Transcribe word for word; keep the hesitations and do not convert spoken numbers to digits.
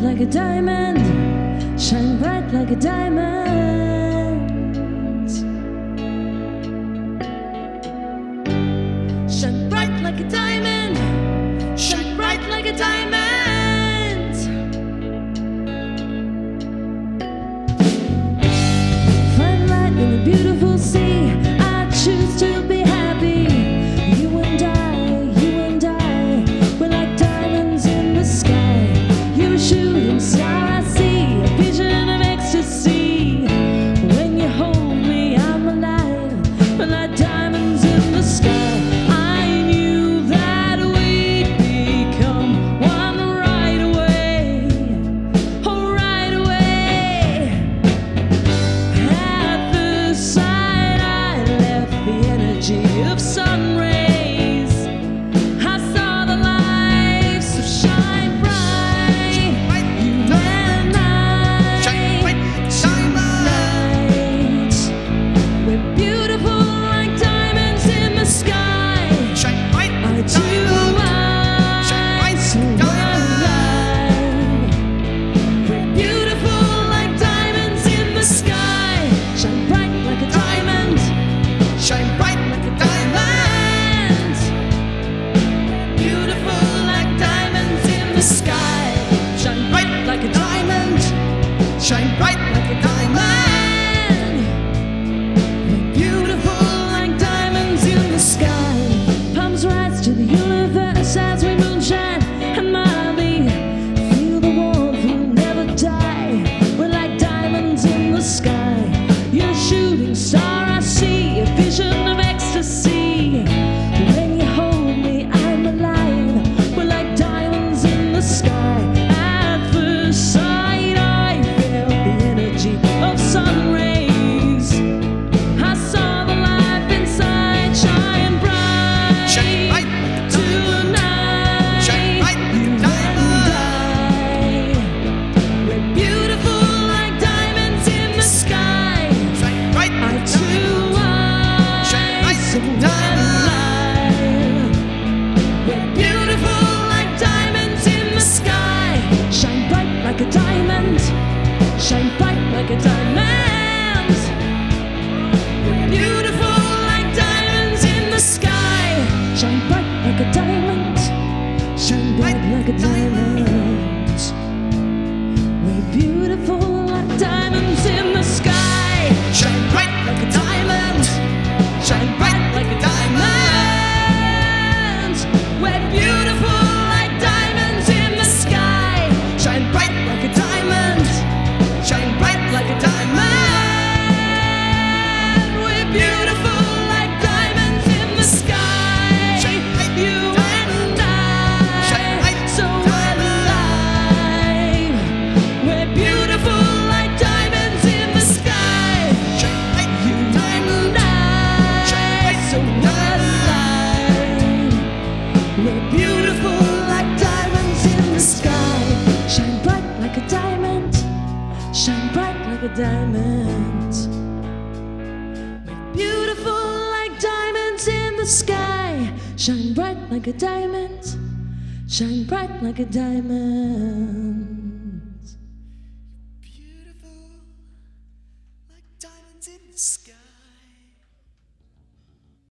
like a diamond, shine bright like a diamond. Shine bright like a diamond, shine bright like a diamond. Find light in the beautiful sea, I choose to be happy. You and I, you and I, we're like diamonds in the sky. You're a shooting star, I see a vision of ecstasy. When you hold me, I'm alive. We're like diamonds in the sky. I knew that we'd become one right away, oh right away. At the sight, I left the energy of sun rays. I saw the light, so shine bright. You and I, tonight. We're beautiful like diamonds in the sky. Our two eyes so alive. We're beautiful like diamonds in the sky. Shine bright like a diamond, Shine bright like a diamond. beautiful like diamonds in the sky. Shine bright like a diamond, Shine bright like a diamond. we're beautiful like diamonds in the sky. Palms rise to the universe as we moonshine and Molly. Feel the warmth, we'll never die. We're like diamonds in the sky. You're a shooting star, I see a vision of ecstasy. When you hold me, I'm alive. We're like diamonds in the sky. At first sight, I felt the energy of sun rays. I saw the life inside shine bright. Shine bright like a diamond. Tonight, Shine bright like a you diamond. and I, we're beautiful like diamonds in the sky. Shine bright Our like a two diamond. Shine bright eyes so like a diamond. alive. We're beautiful like diamonds in the sky. Shine bright like a diamond, shine bright like a diamond. We're beautiful like diamonds in the sky. Shine bright like a diamond, shine bright like a diamond. We're beautiful like diamonds in the sky. Shine bright like a diamond. Shine bright like a diamond. We're beautiful like diamonds in the sky. Shine bright like a diamond. Shine bright like a diamond. We're beautiful like diamonds in the sky. Shine bright like a You diamond. and Shine I, bright so alive. We're beautiful like diamonds in the sky. Shine bright You like a diamond. and I, Shine so alive. We're beautiful like diamonds in the sky. Shine bright like a diamond, shine bright like a diamond. We're beautiful like diamonds in the sky. Shine bright like a diamond, shine bright like a diamond.